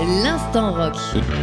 L'instant rock.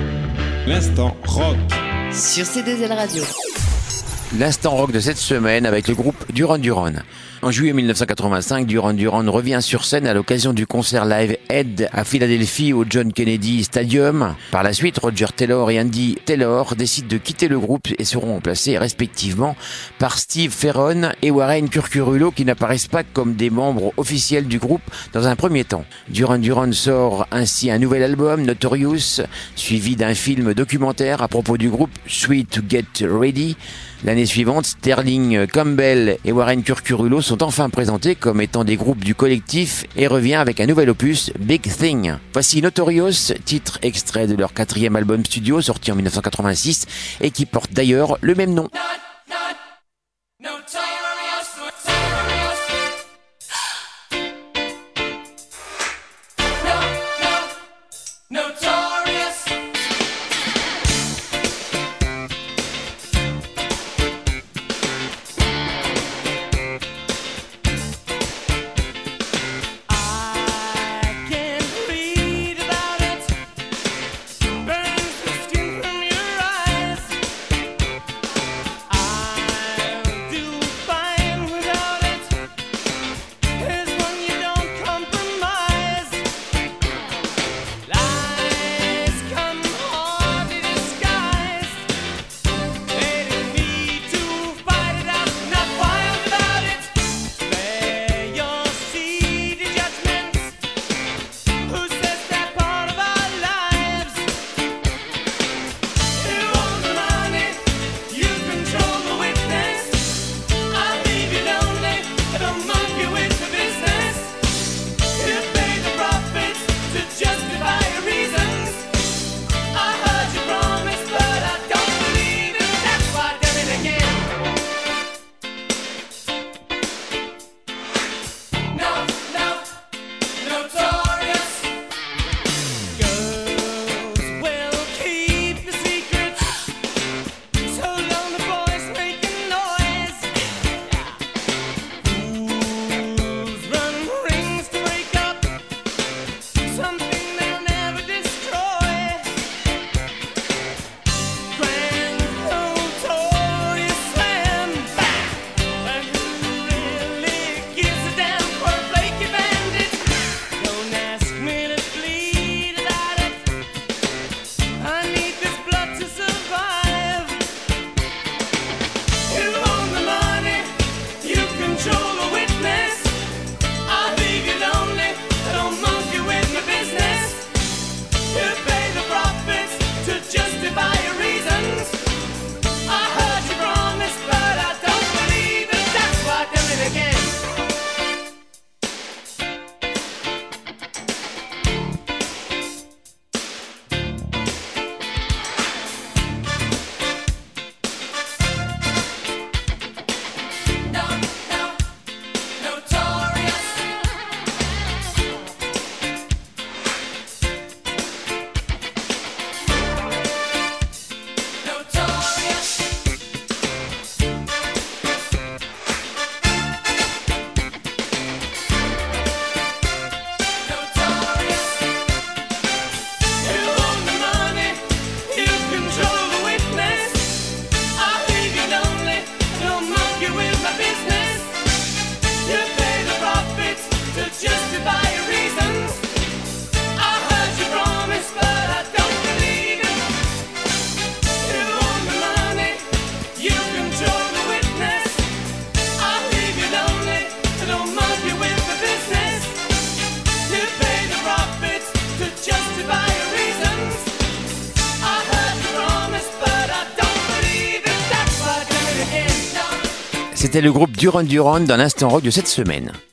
L'instant rock. Sur C2L Radio. L'instant rock de cette semaine avec le groupe Duran Duran. En juillet 1985, Duran Duran revient sur scène à l'occasion du concert Live Aid à Philadelphie au John Kennedy Stadium. Par la suite, Roger Taylor et Andy Taylor décident de quitter le groupe et seront remplacés respectivement par Steve Ferron et Warren Kurkurullo qui n'apparaissent pas comme des membres officiels du groupe dans un premier temps. Duran Duran sort ainsi un nouvel album, Notorious, suivi d'un film documentaire à propos du groupe, Sweet to Get Ready. L'année suivante, Sterling Campbell et Warren Kurkurullo sont enfin présentés comme étant des groupes du collectif et revient avec un nouvel opus, Big Thing. Voici Notorious, titre extrait de leur 4e album studio sorti en 1986 et qui porte d'ailleurs le même nom. C'était le groupe Duran Duran dans l'instant rock de cette semaine.